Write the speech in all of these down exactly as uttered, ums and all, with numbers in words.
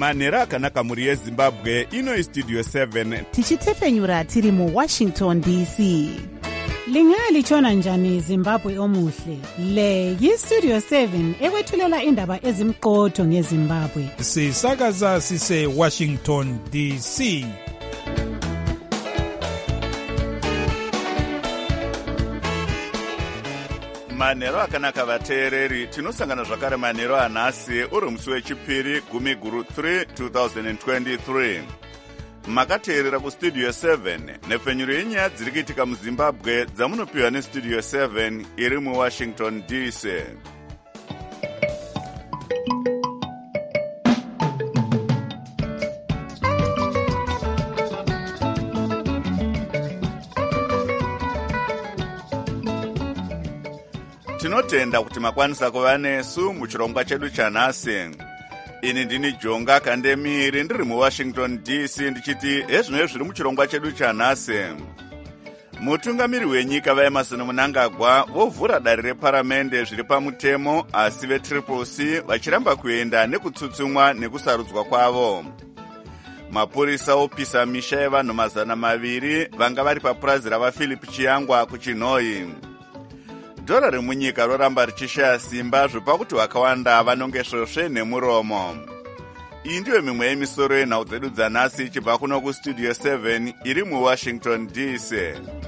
manhero akanaka mhuri yezimbabwe. Ino istudio seven tichitefenyura tiri muwashington D C. Lingalitshona njani Zimbabwe omuhle? Le yistudio seven ekwethulela indaba ezimqotho ngeZimbabwe. Sisakaza sise Washington D C. manhero akanaka vateereri, tinosangana zvakare manhero anhasi uri musi wechipiri gumi guru three twenty twenty-three. Makateerera kustudio seven nepfenyuro yenyaya dziri kuitika muzimbabwe dzamunopiwa nestudio seven iri muwashington D C. Tinotenda kuti makwanisa kuva nesu muchirongwa chedu chanhasi. Ini ndini Jonga Kandemiri ndiri muWashington D C ndichiti ezvino zviri muchirongwa chedu chanhasi. Mutungamiri wenyika vaEmmerson Mnangagwa vovhura dare reparamende zviri pamutemo, asi vetriple C vachiramba kuenda nekutsutsumwa nekusarudzwa kwavo. Mapurisa opisa misha yevanhu mazana maviri vanga vari papurazi ravaPhilip Chiyangwa kuChinhoyi. Dhora remunyika roramba richishaya simba zvopakuti vakawanda vanongesvosve nemuromo. Iyi ndiyo mimwe yemisoro yenhau dzedu dzanhasi ichibva kuno kustudio seven iri muWashington D C.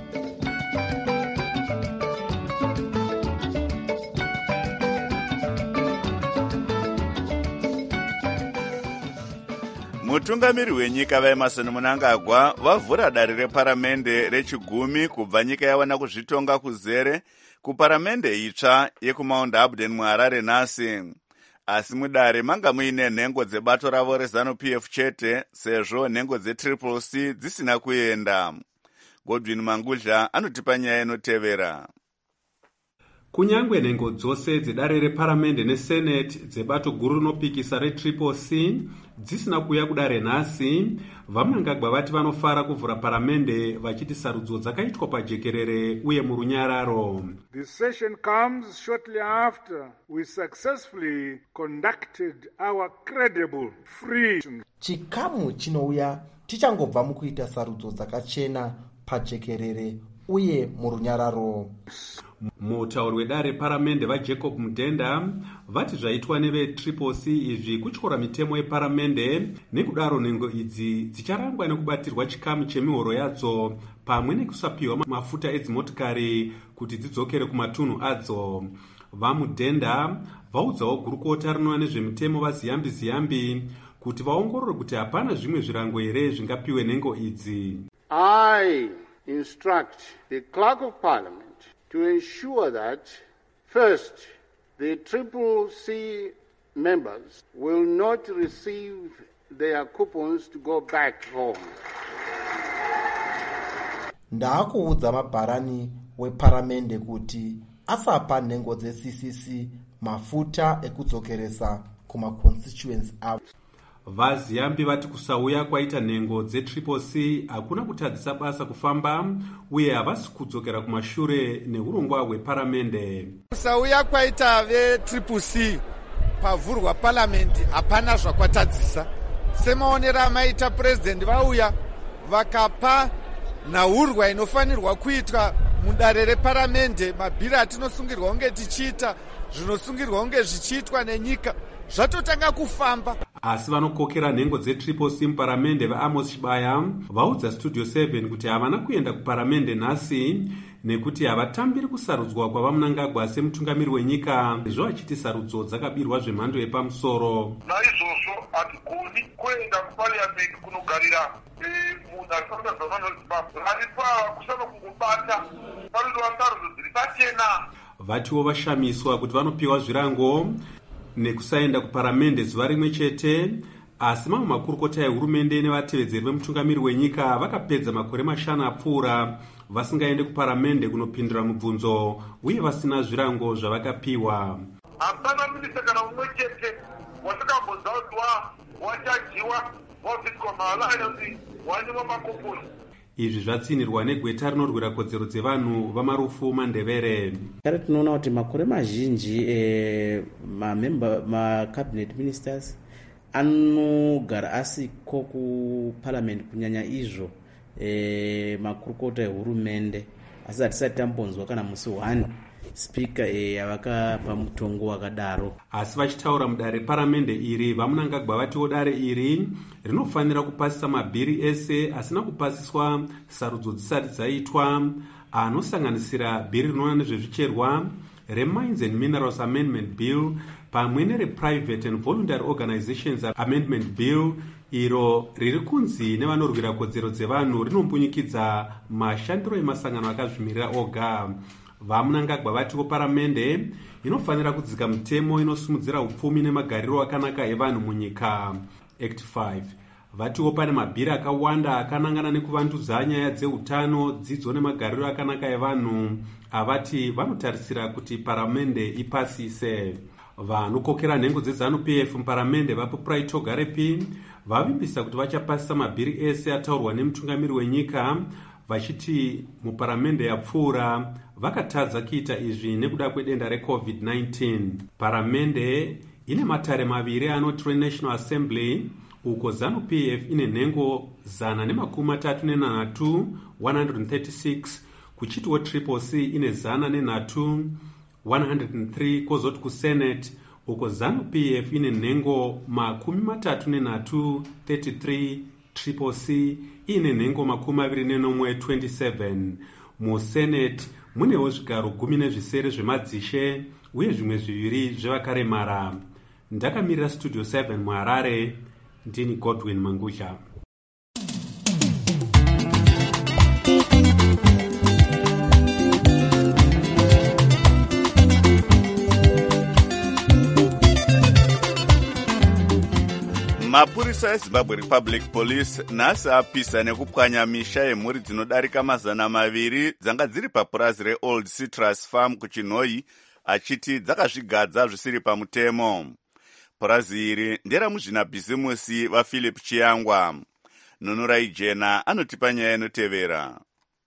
Mutungamiri wenyika vaEmmerson Mnangagwa vavhura dare reparamende rechigumi kubva nyika yawana kuzvitonga kuzere kuparamende itsva yekumount Abden muHarare nhasi. Asi mudare manga muine nhengo dzebato ravo reZANU-P F chete, sezvo nhengo dzetriple C dzisina kuenda. Godwin Mangudla anotipa nyaya inotevera. Kunyangwe nhengo dzose dzedare reparamende nesenate dzebato guru rinopikisa retriple C dzisina kuuya kudare nhasi, vaMnangagwa vati vanofara kuvhura paramende vachiti sarudzo dzakaitwa pajekerere uye murunyararo. The session comes shortly after we successfully conducted our credible free. Chikamu chinouya tichangobva mukuita sarudzo dzakachena pajekerere uye murunyararo. Mutauri wedare paramende vaJacob Mudenda vati zvaitwa nevetriple C izvi kutyora mitemo yeparamende, nekudaro nhengo idzi dzicharangwa nekubatirwa chikamu chemihoro yadzo pamwe nekusapiwa mafuta edzimotikari kuti dzidzokere kumatunhu adzo. VaMudenda vaudzawo gurukota rinova nezvemitemo vaZiyambi Ziyambi kuti vaongorore kuti hapana zvimwe zvirango here zvingapiwe nhengo idzi. I instruct the clerk of parliament to ensure that, first, the triple C members will not receive their coupons to go back home. Ndakuudza mabharani weparamende kuti asapa nhengo dze-C C C mafuta ekudzokeresa kuma-constituents avo. VaZiyambi vati kusauya kwaita nhengo dzetriple C hakuna kutadzisa basa kufamba uye havasi kudzokera kumashure neurongwa hweparamende. Kusauya kwaita vetriple C pavhurwa paramendi hapana zvakwatadzisa. Semaonera amaita president vauya vakapa nhaurwa inofanirwa kuitwa mudare reparamende, mabhiri atinosungirwa kunge tichiita, zvinosungirwa kunge zvichiitwa nenyika zvatotanga kufamba. Asi vanokokera nhengo dzetriple C muparamende vaAmos Chibaya vaudza studio seven kuti havana kuenda kuparamende nhasi nekuti havatambiri kusarudzwa kwavaMnangagwa semutungamiri wenyika, izvo achiti sarudzo dzakabirwa zvemhando yepamusoro. Naizvozvo hatigoni kuenda kupariamendi kunogarira munhu arifamba zvavanozibabwe aripa kusana kungobata panodiwa sarudzo dziri pachena. Vatiwo vashamiswa kuti vanopiwa zvirango nekusaenda kuparamende zuva rimwe chete, asi mamwe makurukota ehurumende nevatevedzeri vemutungamiri wenyika vakapedza makore mashanu apfuura vasingaende kuparamende kunopindura mubvunzo uye vasina zvirango zvavakapiwa. Hapana minista kana umwe chete wasakambodza kuti wachajiwa wabviswa maalayansi wanyimwa makoponi. Izvi zvatsinirwa negweta rinorwira kodzero dzevanhu vamarufu Mandevere. Kare tinoona kuti makore mazhinji eh, mamember macabinet ministers anogara asiko kuparliament kunyanya izvo e, makurukota ehurumende, asi hatisati tambonzwa kana musi one spika yavakapa mutongo wakadaro. Asi vachitaura mudare reparamende iri, vamunangagwa vatiwo dare iri rinofanira kupasisa mabhiri ese asina kupasiswa sarudzo dzisati dzaitwa, anosanganisira bhiri rinoona nezvezvicherwa, reMines and Minerals Amendment Bill pamwe nerePrivate and Voluntary Organizations Amendment Bill, iro riri kunzi nevanorwira kodzero dzevanhu rinombunyikidza mashandiro emasangano akazvimirira oga. Vamunangagwa vatiwo paramende inofanira kudzika mutemo inosimudzira upfumi nemagariro akanaka evanhu munyika, Act five. Vatiwo pane mabhiri akawanda akanangana nekuvandudza nyaya dzeutano, dzidzo nemagariro akanaka evanhu avati vanotarisira kuti paramende ipasise. Vanokokera nhengo dzeZANU P F muparamende vaPurai Togarepi vavimbisa kuti vachapasisa mabhiri ese ataurwa nemutungamiri wenyika, vachiti muparamende yapfuura vakatadza kuita izvi nekuda kwedenda recovid nineteen. Paramende ine matare maviri anoti National Assembly, uko ZANU P F ine nhengo zana nemakumi matatu nenhanhatu one hundred thirty-six, kuchitiwo Triple C ine zana nenhatu one hundred three, kozoti kusenate uko ZANU P F ine nhengo makumi matatu nenhatu thirty-three, Triple C ine nhengo makumi maviri nenomwe twenty-seven. Musenate munewo zvigaro gumi nezvisere zvemadzishe uye zvimwe zviviri zvevakaremara. Ndakamirira Studio seven muHarare, ndini Godwin Mangusha. Mapurisa eZimbabwe Republic Police nhasi apisa nekupwanya misha yemhuri dzinodarika mazana maviri dzanga dziri papurazi reOld Citrus Farm kuChinhoyi, achiti dzakazvigadza zvisiri pamutemo. Purazi iri nderamuzvinabhizimusi vaPhilip Chiyangwa. Nunurai Jena anotipa nyaya inotevera.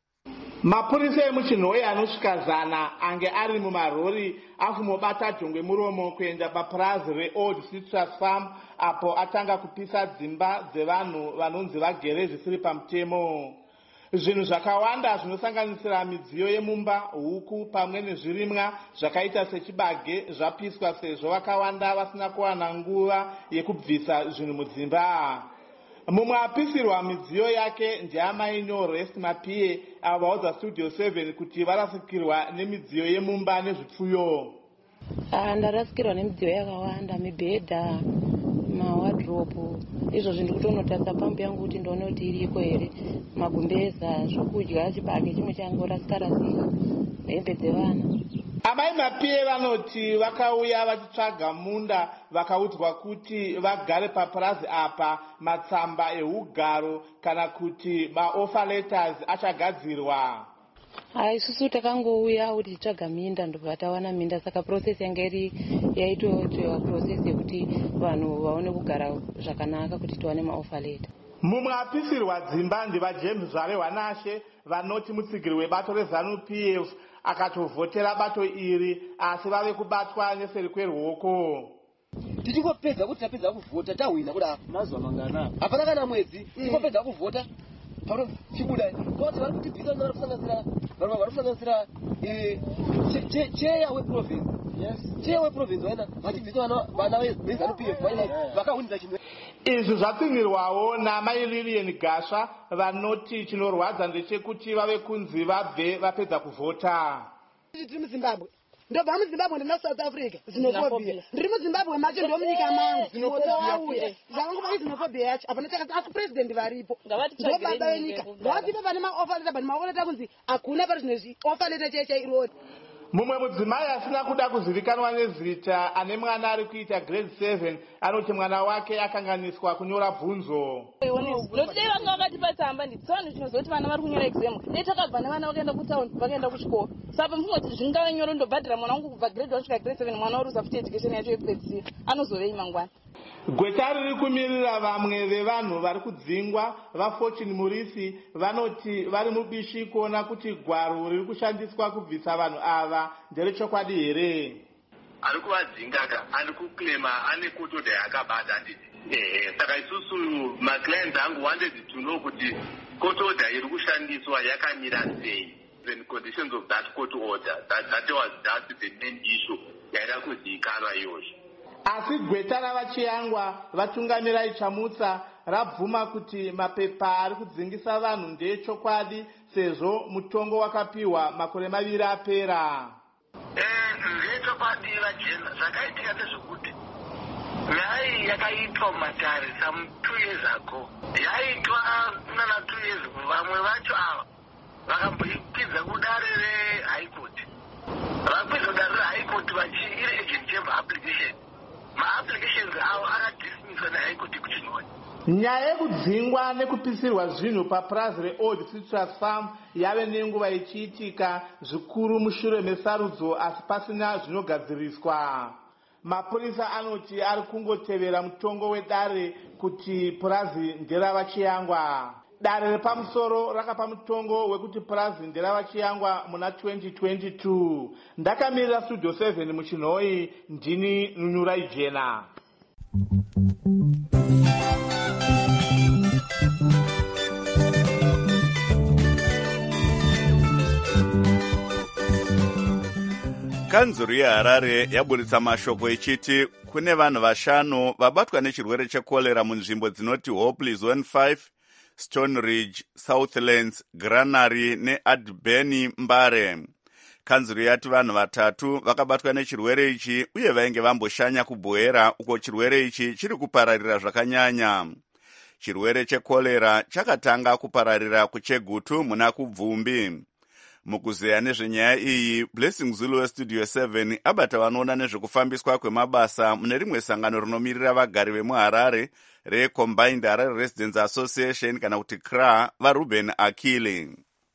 Mapurisa emuChinhoyi anosvika zana ange ari mumarori afumobata dhongwe muromo kuenda papurazi reOld Citrus Farm, apo atanga kupisa dzimba dzevanhu vanonzi vagere zvisiri pamutemo. Zvinhu zvakawanda zvinosanganisira midziyo yemumba, huku pamwe nezvirimwa zvakaita sechibage zvapiswa sezvo vakawanda vasina kuwana nguva yekubvisa zvinhu mudzimba. Mumwe apisirwa midziyo yake ndiamai Norest Mapie avaudza Studio seven kuti varasikirwa nemidziyo yemumba nezvipfuyo. Ndarasikirwa nemidziyo yakawanda, mibhedha, mawadropu, izvo zvindiri kutonotarisa pambu yangu kuti ndione kuti iriko here, magumbeza, zvokudya, chibage chimwe changorasika rasika, hembe dzevana. Amai Mapie vanoti vakauya vachitsvaga munda vakaudzwa kuti vagare papurazi apa matsamba ehugaro kana kuti maoffer letters achagadzirwa. Hai, isusu takangouya kuti titsvaga minda ndobva tawana minda, saka process yanga iri yaitoitwa process yekuti vanhu vaone kugara zvakanaka kuti tiwane maoffer letter. Mumwe apisirwa dzimba ndivaJames Zvare Wanashe vanoti mutsigiri webato reZANU P F akatovhotera bato iri asi vave kubatwa neseri kweruoko. Tichingopedza kuti tapedza kuvhota tahwina kuda mazuva mangana hapana kana mwedzi tichingopedza kuvhota pano chibuda kuti vari kutibvisa vari kusanganisira vari kusanganisira cheya weprovince cheya weprovince vaina vachibvisa vana veZANU P F vakahunidza chimwe. Izvi zvatsinirwawo namai Lilian Gasha vanoti chinorwadza ndechekuti vave kunzi vabve vapedza kuvhota. Tiri muZimbabwe ndobva muZimbabwe ndina South Africa, xenophobia. Ndiri muZimbabwe macho ndomunyika mangu xenophobia. Zvakangoba xenophobia yacho apana takati asi president varipo ndobaba venyika ngavatipe pane maoffer letter pane maoffer letter kunzi hakuna pari zvinezvi offer letter chaicha irori. Mumwe mudzimai asina kuda kuzivikanwa nezita ane mwana ari kuita grade seven anoti mwana wake akanganiswa kunyora bvunzo. Notidai vanga vakatipa tsamba nditsavanhu chinozoti vana vari kunyora exam dai takabva nevana vakaenda kutaundi vakaenda kuchikoro saka mfungo kuti zvingava nyoro ndobhadhira mwana wangu kubva grade one kusvika grade seven mwana uri usafuti education yacho yepedzisira anozovei mangwana. Gweta riri kumirira vamwe vevanhu vari kudzingwa vaFortune Murisi vanoti vari mubishi kuona kuti gwaro riri kushandiswa kubvisa vanhu ava nderechokwadi here. Ari kuvadzinga ka ari kuklema ane kotoda yakabata nditi Eh, saka isusu maclients angu wanted to know kuti court order iri kushandiswa yakamira sei, the conditions of that court order. That, that was just the main issue yaida kuzikanwa iyozvo. Asi gweta ravachiyangwa vatungamirai chamutsa rabvuma kuti mapepa ari kudzingisa vanhu ndechokwadi sezvo mutongo wakapiwa makore maviri apera. Ndechokwadi vajena zvakaitika ndezvekuti nyaya iyi yakaitwa mumatare some two years ago, yaitwa nana two years ago. Vamwe vacho ava vakamboikwidza kudare rehigh court, vakwidza kudare rehigh court vachiire agent chamber application. Ma-applications avo akadismisswa nehigh court kuchinoi. Nyaya yekudzingwa nekupisirwa zvinhu papurazi reold citrus farm yave nenguva ichiitika zvikuru mushure mesarudzo, asi pasina zvinogadziriswa. Mapurisa anoti ari kungotevera mutongo wedare kuti purazi nderavachiyangwa. Dare repamusoro rakapa mutongo wekuti purazi nderavachiyangwa muna twenty twenty-two. Ndakamirira studio seven muchinhoi, ndini Nunurai Jena. Kanzuru yeHarare yaburitsa mashoko ichiti kune vanhu vashanu vabatwa nechirwere chekorera munzvimbo dzinoti Hopley Zone five, Stone Ridge, Southlands, Granary neAdbeni Mbare. Kanzuru yati vanhu vatatu vakabatwa nechirwere ichi uye vainge vamboshanya kubhoera uko chirwere ichi chiri kupararira zvakanyanya. Chirwere chekorera chakatanga kupararira kuChegutu muna kuBvumbi. Mukuzeya nezvenyaya iyi, Blessing Zulu weStudio seven abata vanoona nezvekufambiswa kwemabasa mune rimwe sangano rinomirira vagari vemuHarare reCombined Harare Residents Association kana kuti C R A, vaRuben Akili.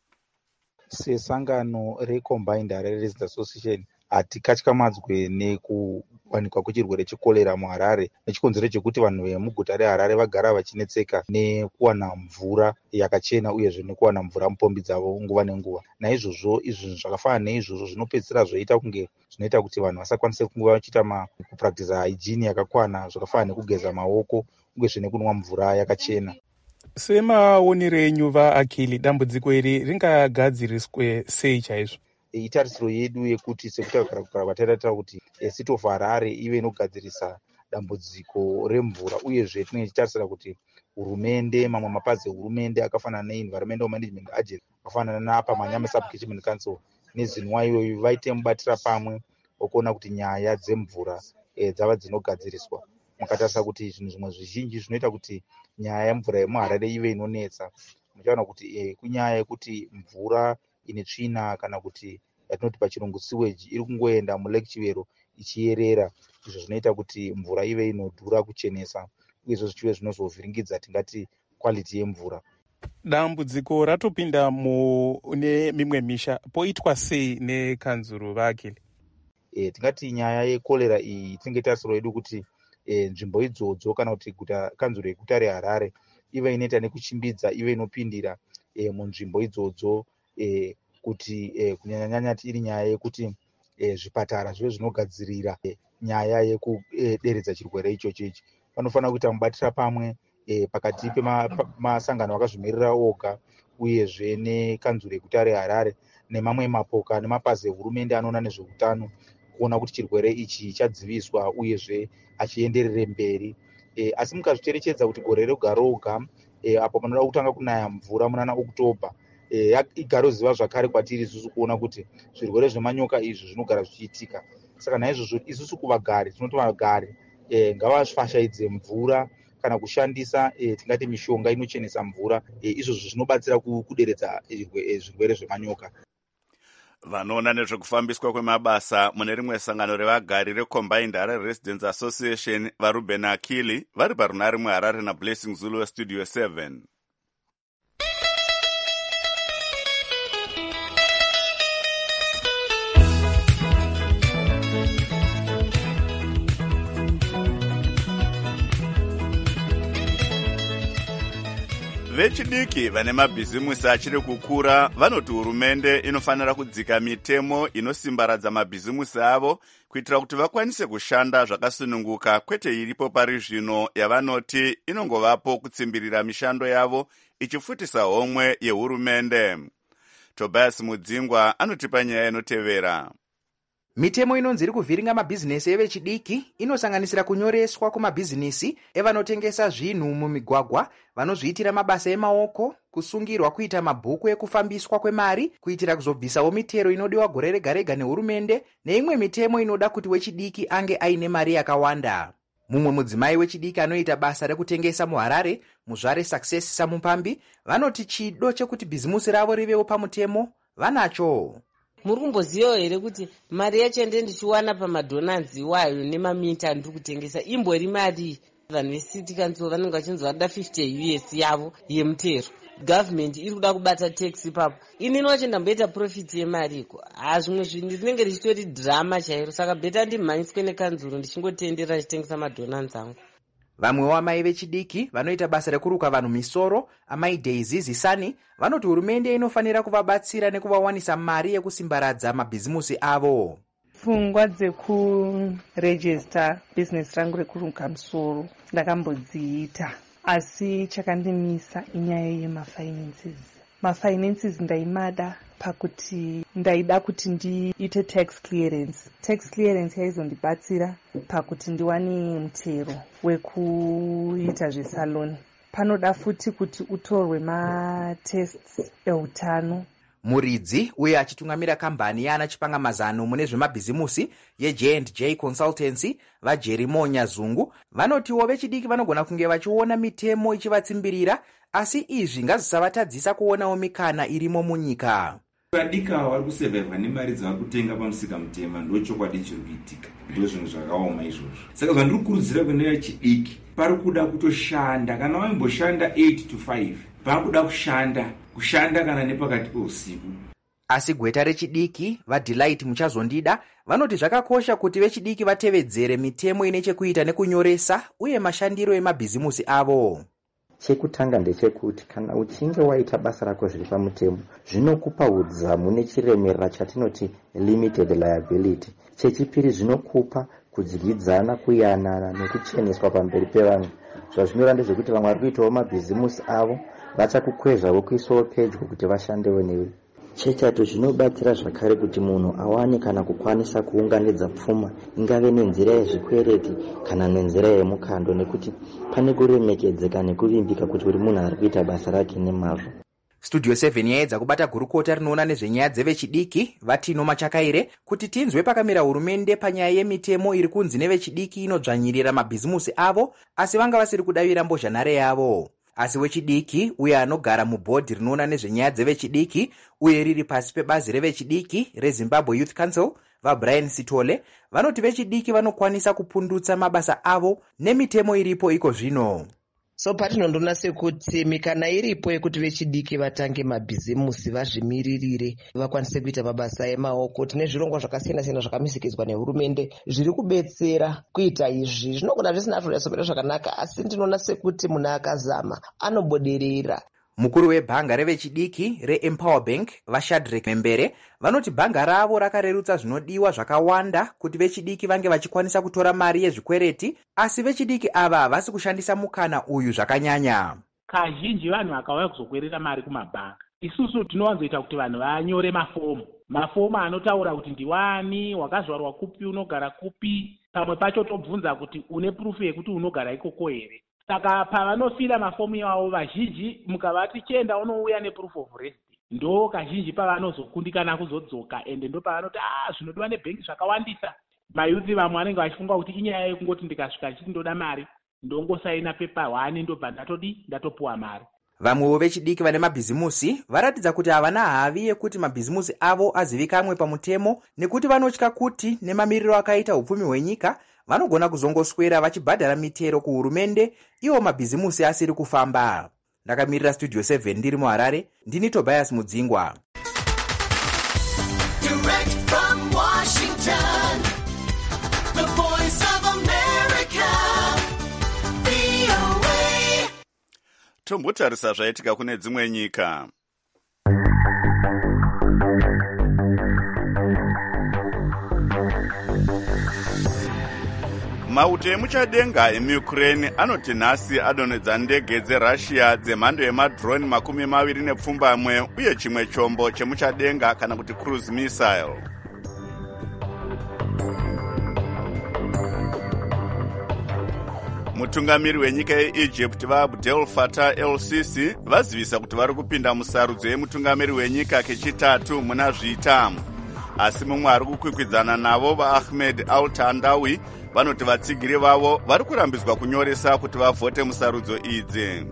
Sesangano reCombined Harare Residents Association hatikatyamadzwe nekuwanikwa kwechirwere chekorera muHarare nechikonzero chekuti vanhu vemuguta reHarare vagara vachinetseka nekuwana mvura yakachena uyezve nekuwana mvura mupombi dzavo nguva nenguva. Naizvozvo izvi zvakafanana neizvozvo zvinopedzisira zvoita kunge zvinoita kuti vanhu vasakwanise kunge vachiita kupractice hygiene yakakwana, zvakafanana nekugeza maoko uyezve nekunwa mvura yakachena. Semaonero enyu vaAkili, dambudziko iri ringagadziriswe sei chaizvo? Itarisiro yedu yekuti sekutagara kugara kwataita kuti City of Harare ive inogadzirisa dambudziko remvura, uyezve tinenge tichitarisira kuti hurumende, mamwe mapazi ehurumende akafanana neEnvironmental Management Agency, akafanana naapa Manyama Sub-Catchment Council neZinwa iyoyo vaite mubatira pamwe okuona kuti nyaya dzemvura e, dzava dzinogadziriswa. Mukatarisa kuti zvinhu zvimwe zvizhinji zvinoita kuti nyaya yemvura yemuHarare ive inonetsa. Muchaona kuti e, kunyaya yekuti mvura ine tsvina kana kuti yatinoti pachirungu sewage iri kungoenda muLake Chivero ichiyerera, izvo zvinoita kuti mvura ive inodhura kuchenesa uyezvo zvichive zvinozovhiringidza tingati quality yemvura. Dambudziko ratopinda mune mimwe misha, poitwa sei nekanzuru vaAkili? E, tingati nyaya yekorera iyi tinenge tarisiro yedu kuti e, nzvimbo idzodzo kana kuti guta kanzuru yeguta reHarare ive inoita nekuchimbidza ive inopindira e, munzvimbo idzodzo e, kuti e, kunyanya-nyanya iri nyaya yekuti e, zvipatara zvive zvinogadzirira e, nyaya yekuderedza e, chirwere ichocho ichi. Panofanira kuita mubatira pamwe e, pakati pemasangano ma, akazvimirira oga uyezve nekanzuru yeguta reHarare nemamwe mapoka nemapazi ehurumende anoona nezveutano kuona kuti chirwere ichi chadziviswa uyezve achienderere mberi. E, asi mukazviterekedza kuti gore roga roga e, apo panoda kutanga kunaya mvura munana Oktoba e, igaroziva zvakare kwatiri isusu kuona kuti zvirwere zvemanyoka izvi zvinogara zvichiitika. Saka naizvozvo isusu kuvagari tinoti vagari e, ngavafashaidze mvura kana kushandisa e, tingati mishonga inochenesa mvura e, izvozvo zvinobatsira kuderedza zvirwere zvemanyoka. Vanoona nezvekufambiswa kwemabasa mune rimwe sangano revagari reCombined Harare Residents Association vaRuben Akili vari parunare muHarare naBlessing Zulu weStudio seven. Vechidiki vane mabhizimusi achiri kukura vanoti hurumende inofanira kudzika mitemo inosimbaradza mabhizimusi avo kuitira kuti vakwanise kushanda zvakasununguka, kwete iripo pari zvino yavanoti inongovapo kutsimbirira mishando yavo ichifutisa homwe yehurumende. Tobias Mudzingwa anotipa nyaya inotevera. Mitemo inonzi iri kuvhiringa mabhizinesi evechidiki inosanganisira kunyoreswa kumabhizinesi evanotengesa zvinhu mumigwagwa, vanozviitira mabasa emaoko, kusungirwa kuita mabhuku ekufambiswa kwemari kuitira kuzobvisawo mitero inodiwa gore rega rega nehurumende, neimwe mitemo inoda kuti wechidiki ange aine mari yakawanda. Mumwe mudzimai wechidiki anoita basa rekutengesa muHarare, Muzvare Success Samupambi, vanoti chido chekuti bhizimusi ravo rivewo pamutemo vanacho. Muri kumbozivawo here kuti mari yacho ndende ndichiwana pamadhonanzi iwayo nemamita ndiri kutengesa imbori mari? Vanhu vecity council vanenge vachinzi vada fifty U S yavo yemutero. Government iri kuda kubata tax ipapo. Ini noche ndamboita profit yemari iko. Ha, zvimwe zvinhu rinenge richitori drama chairo. Saka beta ndimhanyiswe nekanzuro ndichingotendera ndichitengesa madhonanzi angu. Vamwe vamai vechidiki vanoita basa rekuruka vanhu misoro, amai Daisy Zisani, vanoti hurumende inofanira kuvabatsira nekuvawanisa mari yekusimbaradza mabhizimusi avo. Pfungwa dzekurejista bhizinesi rangu rekuruka misoro ndakambodziita, asi chakandimisa inyaya yemafinances. Mafinances ndaimada pakuti ndaida kuti ndiite tax clearance. Tax clearance yaizondibatsira pakuti ndiwane mutero wekuita zvesaloni. Panoda futi kuti utorwe matests eutano. Muridzi uye achitungamira kambani yana chipangamazano mune zvemabhizimusi yeJ and J Consultancy vaJerimonya Zungu vanotiwo vechidiki vanogona kunge vachiona mitemo ichivatsimbirira, asi izvi ngazisavatadzisa kuonawo mikana irimo munyika. Vadika vari kusevhevha nemari dzavari kutenga pamusika mutema ndochokwadi chiri kuitika, ndo zvinhu zvakaoma izvozvo. Saka zvandiri kukurudzira kune vechidiki pari kuda kutoshanda, kana vaimboshanda eight to five vakuda kushanda kushanda kana nepakati peusiku. Asi gweta rechidiki vaDelight Muchazondida vanoti zvakakosha kuti vechidiki vatevedzere mitemo ine chekuita nekunyoresa uye mashandiro emabhizimusi avo. Chekutanga ndechekuti kana uchinge waita basa rako zviri pamutemo zvinokupa udzamu nechiremerera chatinoti limited liability. Chechipiri zvinokupa kudyidzana, kuyanana nekucheneswa pamberi pevanhu. Zvazvinoreva ndezvekuti vamwe vari kuitawo mabhizimusi avo vachakukwezvawo kuisawo pedyo kuti vashandewo newe. Chechatu zvinobatsira zvakare kuti munhu awane kana kukwanisa kuunganidza pfuma, ingave nenzira yezvikwereti kana nenzira yemukando, nekuti pane kuremekedzeka nekuvimbika kuti uri munhu ari kuita basa rake nemazvo. Studio seven yaedza kubata gurukota rinoona nezvenyaya dzevechidiki Vatino Machakaire kuti tinzwe pakamira hurumende panyaya yemitemo iri kunzi nevechidiki inodzvanyirira mabhizimusi avo, asi vanga vasiri kudavira mbozhanhare yavo. Asi wechidiki uye anogara mubhodhi rinoona nezvenyaya dzevechidiki uye riri pasi pebazi revechidiki reZimbabwe Youth Council vaBrian Sitole vanoti vechidiki vanokwanisa kupundutsa mabasa avo nemitemo iripo iko zvino. So patinondoona sekuti mikana iripo yekuti vechidiki vatange mabhizimusi, vazvimiririre, vakwanise kuita mabasa emaoko. Tine zvirongwa zvakasiyana siyana zvakamisikizwa nehurumende zviri kubetsera kuita izvi. Zvinogona zvisina zvasomera zvakanaka, asi ndinoona sekuti munhu akazama anoboderera. Mukuru webhanga revechidiki reEmpower Bank vaShadrack Membere vanoti bhanga ravo rakarerutsa zvinodiwa zvakawanda kuti vechidiki vange vachikwanisa kutora mari yezvikwereti, asi vechidiki ava havasi kushandisa mukana uyu zvakanyanya. Kazhinji vanhu vakauya kuzokwerera mari kumabhanga, isusu tinowanzoita kuti vanhu vanyore mafomu mafomu anotaura kuti ndiwani, wakazvarwa kupi, unogara kupi, pamwe pacho tobvunza kuti une proof yekuti unogara ikoko here. Saka pavanofila mafomu yavo vazhinji mukavati chenda unouya neproof of residence, ndo kazhinji pavanozokundikana kuzodzoka, ende ndo pavanoti ah zvinodiwa nebhengi zvakawandisa. Mayuthi vamwe vanenge vachifunga kuti inyaya yekungoti ndikasvika chiti ndoda mari ndongosaina pepa one ndobva ndatodi ndatopuwa mari. Vamwewo vechidiki vane mabhizimusi varatidza kuti havana havi yekuti mabhizimusi avo azivikamwe pamutemo, nekuti vanotya kuti nemamiriro akaita upfumi hwenyika vanogona kuzongoswera vachibhadhara mitero kuhurumende iwo mabhizimusi asiri kufamba. Ndakamirira Studio seven ndiri muHarare, ndini Tobias Mudzingwa. Direct from Washington, the voice of America, V O A. tombotarisa zvaitika kune dzimwe nyika. Mauto emuchadenga emuukraine anoti nhasi adonhedza ndege dzerussia dzemhando yemadroni makumi maviri nepfumbamwe uye chimwe chombo chemuchadenga kana kuti cruise missile. Mutungamiri wenyika yeEgypt vaAbdel Fattah el-Sisi vazivisa kuti vari kupinda musarudzo yemutungamiri wenyika kechitatu muna zviita. Asi mumwe ari kukwikwidzana navo vaAhmed al-Tandawi vanoti vatsigiri vavo vari kurambidzwa kunyoresa kuti vavhote musarudzo idzi.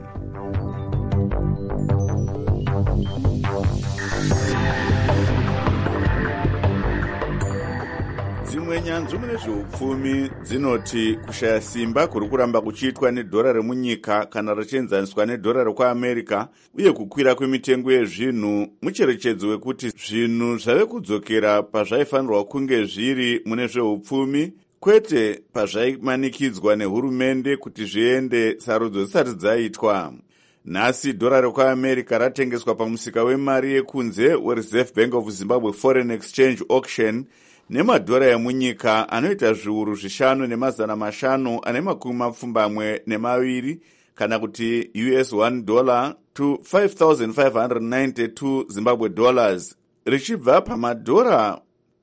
Dzimwe nyanzvi mune zveupfumi dzinoti kushaya simba kuri kuramba kuchiitwa nedhora remunyika kana richienzaniswa nedhora rekuamerica uye kukwira kwemitengo yezvinhu mucherechedzo wekuti zvinhu zvave kudzokera pazvaifanirwa kunge zviri mune zveupfumi kwete pazvaimanikidzwa nehurumende kuti zviende sarudzo dzisati dzaitwa. Nhasi dhora rekuamerica ratengeswa pamusika wemari yekunze weReserve Bank of Zimbabwe Foreign Exchange Auction nemadhora emunyika anoita zviuru zvishanu nemazana mashanu ane makumi mapfumbamwe nemaviri kana kuti U S one dollar to five thousand five hundred ninety-two Zimbabwe dollars, richibva pamadhora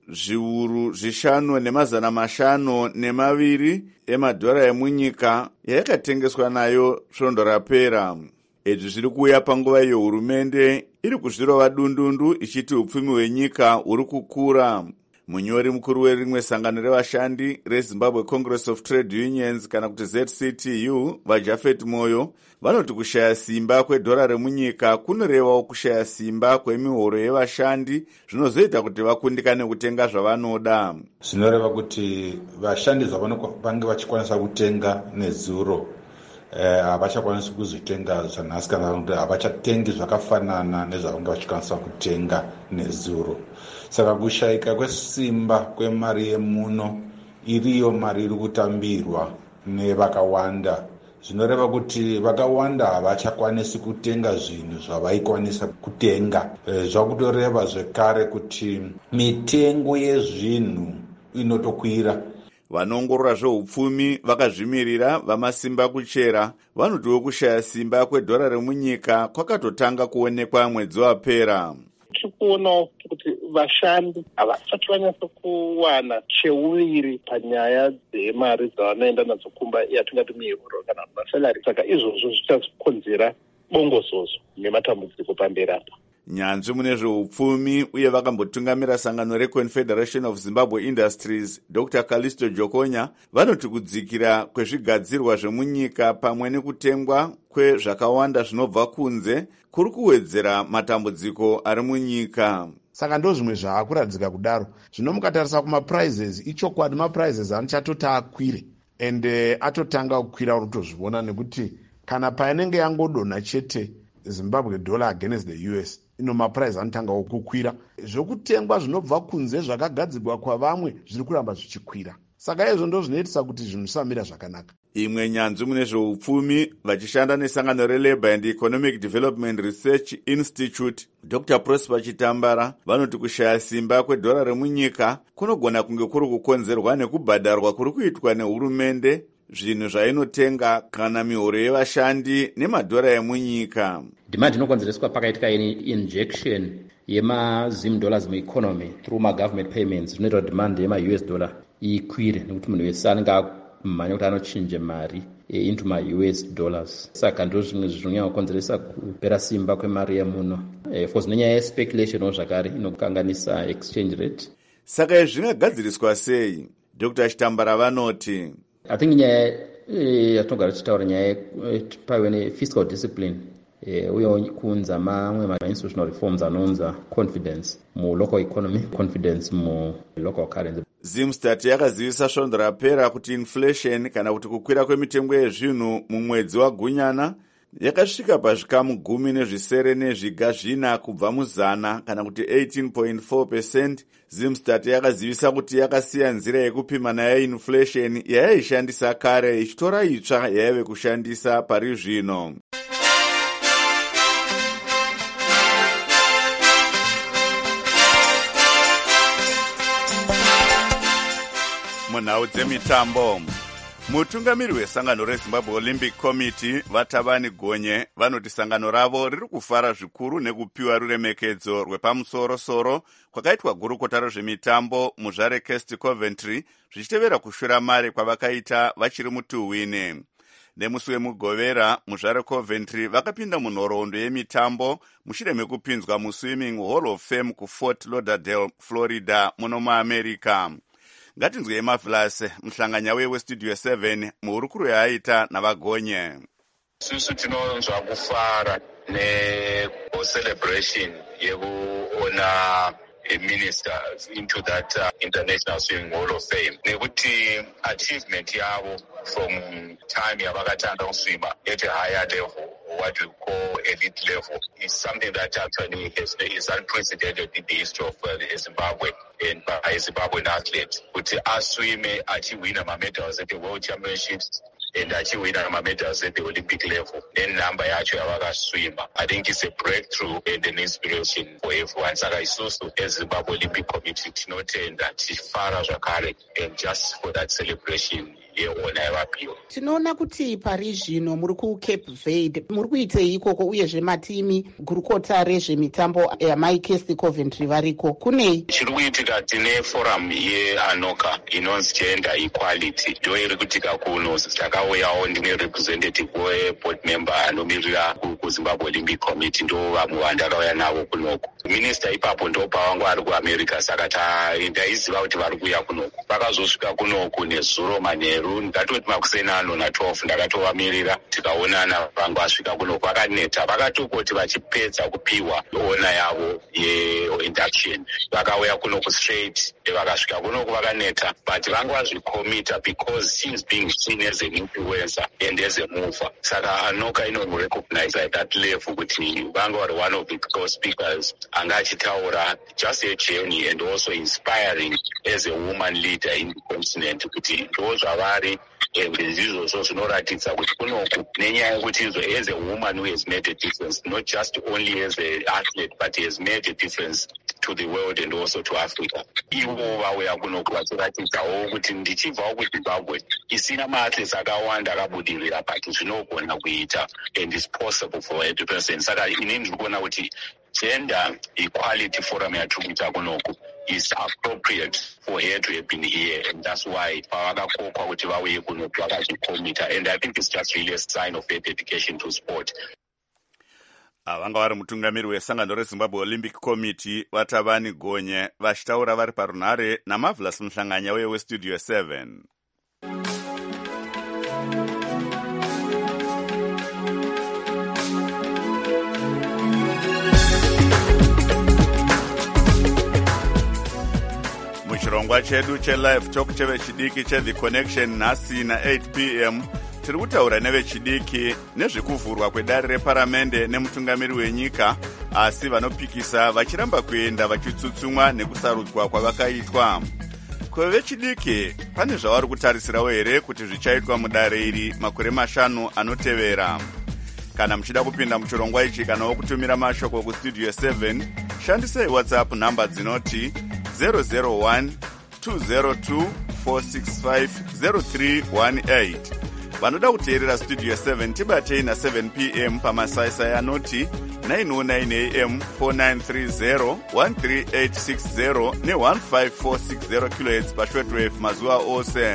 zviuru zvishanu nemazana mashanu nemaviri emadhora emunyika yayakatengeswa nayo svondo rapera. Izvi zviri kuuya panguva iyo hurumende iri kuzvirova dundundu ichiti upfumi hwenyika huri kukura. Munyori mukuru werimwe sangano revashandi reZimbabwe Congress of Trade Unions kana kuti Z C T U vaJafet Moyo vanoti kushaya simba kwedhora remunyika kunorevawo kushaya simba kwemihoro yevashandi zvinozoita kuti vakundikane kutenga zvavanoda. Zvinoreva kuti vashandi zvavanenge vachikwanisa kutenga nezuro havachakwanisi kuzvitenga zvanhasi kana kuti havachatengi zvakafanana nezvavange vachikwanisa kutenga nezuro. Saka kushayika kwesimba kwemari yemuno iriyo mari iri kutambirwa nevakawanda. Zvinoreva kuti vakawanda havachakwanisi kutenga zvinhu zvavaikwanisa kutenga. Zvakutoreva zvekare kuti mitengo yezvinhu inotokwira. Vanongorora zveupfumi vakazvimirira vamasimba kuchera vanotiwo kushaya simba kwedhora remunyika kwakatotanga kuonekwa mwedzi wapera. Tirikuonawo kuti vashandi havasati vanyatsa kuwana cheuviri panyaya dzemari dzavanoenda nadzo kumba yatingati mihoro kana masalari. Saka izvozvo zvichakonzera bongozozo nematambudziko pamberi apa. Nyanzvi mune zveupfumi uye vakambotungamira sangano reConfederation of Zimbabwe Industries Doctor Callisto Jokonya vanoti kudzikira kwezvigadzirwa zvemunyika pamwe nekutengwa kwezvakawanda zvinobva kunze kuri kuwedzera matambudziko ari munyika. Saka ndo zvimwe zvaakuradzika kudaro. Zvino mukatarisa kumaprizes ichokwadi maprizes anochatoti akwire ende atotanga kukwira urutozviona nekuti kana painenge yangodonha chete Zimbabwe dollar against the U S ino maprice anotanga kukwira. Zvokutengwa zvinobva kunze zvakagadzirwa kwa vamwe zviri kuramba zvichikwira. Saka izvo ndo zvinoitisa kuti zvinhu zvisamira zvakanaka. Imwe nyanzvi mune zveupfumi vachishanda nesangano reLabour and Economic Development Research Institute Doctor Prosper Chitambara vanoti kushaya simba kwedhora remunyika kunogona kunge kuri kukonzerwa nekubhadharwa kuri kuitwa nehurumende zvinhu zvainotenga kana mihoro yevashandi nemadhora emunyika. Demand inokonzereswa pakaitika injection yemazim dollars mueconomy through ma-government payments zvinoita demand yema-U S dollar ikwire nekuti munhu wese anenge amhanya kuti anochinje mari into ma-U S dollars. Saka ndo zvimwe zvinonyanya kukonzeresa kupera simba kwemari yemuno. For zinenyaya yespeculation zvakare inokanganisa exchange rate. Saka zvingagadziriswa sei? Doctor Chitambara vanoti I think nyaya yatinogara tichitaura nyaya paive nefiscal discipline uye kuunza mamwe ma-institutional reforms anonza confidence mu-local economy, confidence mu-local currency. Zimstat yakazivisa svondo rapera kuti inflation kana kuti kukwira kwemitengo yezvinhu mumwedzi wagunyana yakasvika pazvikamu gumi nezvisere nezviga zvina kubva muzana kana kuti eighteen point four percent. Zimstat yakazivisa kuti yakasiya nzira yekupima nayo inflation yayaishandisa kare ichitora itsva yaive kushandisa pari zvino. munhau dzemitambo. Mutungamiri wesangano reZimbabwe Olympic Committee Vatabani Gonye vanoti sangano ravo riri kufara zvikuru nekupiwa ruremekedzo rwepamusoro-soro kwakaitwa gurukota rezvemitambo muzvare Kest Coventry zvichitevera kushora mari kwavakaita vachiri mutuhwini. Nemusi wemugovera muzvare Coventry vakapinda munhoroondo yemitambo mushure mekupinzwa muswimming Hall of Fame kuFort Lauderdale, Florida muno muAmerica. Ngatinzwei Mavlas muhlanganya westudio seven muhurukuro yaaita navagonye. Susu tinonzwa kufara ne-celebration yekuona a minister into that uh, International Swimming Hall of Fame. Nekuti achievement yavo from time yavakatanga kuswima at a higher level, what we call elite level, is something that actually has, is unprecedented in the history of uh, Zimbabwe and by Zimbabwean athletes. Kuti aswime achiwina ma-medals at the World Championships and achiwina ma-medals at the Olympic level. Then number yacho yavakaswima. I think it's a breakthrough and an inspiration for everyone. Saka isusu as Zimbabwe Olympic Committee tinotenda tifara zvakare and just for that celebration yeona yavapiwa. Tinoona kuti pari zvino muri kuCape Verde muri kuitei ikoko uyezve matimi gurukota rezvemitambo yamaikesti Coventry variko kunei? Chiri kuitika tine forum yeANOCA inonzi Gender Equality ndo iri kuitika kuno. Takauyawo ndine representative weboard member anomirira kuZimbabwe Olympic Committee ndo vamwe vandakauya navo kunoko. Minister ipapo ndo pavangu ari kuAmerica saka ndaiziva kuti vari kuuya kunoko. Vakazosvika kunoko nezuro manheru ndatoti makuseni ano na twelve ndakatovamirira tikaonana vangu vasvika kunoko vakaneta vakatokoti vachipedza kupiwa ona yavo yeinduction vakauya kunoko straight vakasvika kunoko vakaneta but vangu vazvikomita because she is being seen as an influencer and as a mover. Saka ANOCA inorecognize at that level kuti vangu vari one of the core speakers anga achitaura just a journey and also inspiring as a woman leader in the continent kuti ndo zvavari ndizvozvo zvinoratidza kuti kunoku nenyaya yekuti izvo as a woman who has made a difference not just only as an athlete but has made a difference to the world and also to Africa. Ivo vauya kunoku vachiratidzawo kuti ndichibvawo kuZimbabwe isina maathletes akawanda akabudirira but zvinogona kuita and is possible for a person. Saka inini ndiri kuona kuti Gender Equality Forum yatiri kuita kunoku is appropriate for her to have been here, and that's why pavakakokwa kuti vauye kunoku vakazvikomita, and I think it's just really a sign of their dedication to sport. Vanga vari mutungamiri wesangano reZimbabwe Olympic Committee Vatabani Gonye vachitaura vari parunhare naMavlas muhlanganya westudio seven. Muchirongwa chedu chelive talk chevechidiki cheThe Connection nhasi na eight p m tiri kutaura nevechidiki nezvekuvhurwa kwedare reparamende nemutungamiri wenyika, asi vanopikisa vachiramba kuenda vachitsutsumwa nekusarudzwa kwavakaitwa. Kwevechidiki pane zvavari kutarisirawo here kuti zvichaitwa mudare iri makore mashanu anotevera. Kana muchida kupinda muchirongwa ichi kana wokutumira mashoko kustudio seven, shandisai WhatsApp namba dzinoti zero zero one two zero two four six five zero three one eight. Vanoda kuteerera studio seven tibatei na seven p m pamasaisai anoti nine oh nine a m four nine three zero one three eight six zero ne one five four six zero kilohertz pashortwave mazuva ose.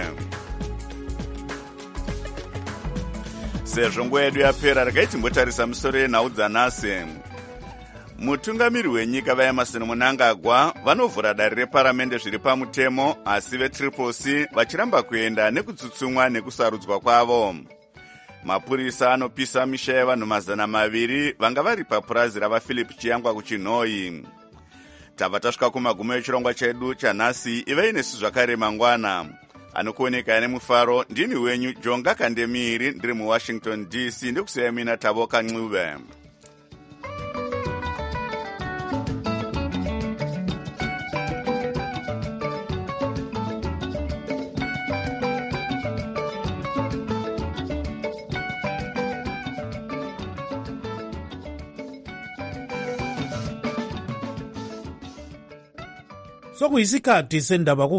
Sezvo nguva yedu yapera, regai timbotarisa misoro yenhau dzanhasi. Mutungamiri wenyika vaEmmerson Mnangagwa vanovhura dare reparamende zviri pamutemo, asi veTriple C vachiramba kuenda nekutsutsumwa nekusarudzwa kwavo. Mapurisa anopisa misha yevanhu mazana maviri vanga vari papurazi ravaPhilip Chiyangwa kuChinhoyi. Tabva tasvika kumagumo echirongwa chedu chanhasi. Ivei nesu zvakare mangwana. Anokuoneka nemufaro ndini wenyu Jonga Kandemiri, ndiri muWashington D C ndikusiya mina Tavoka Ncube. Sokuyisikhathi sendaba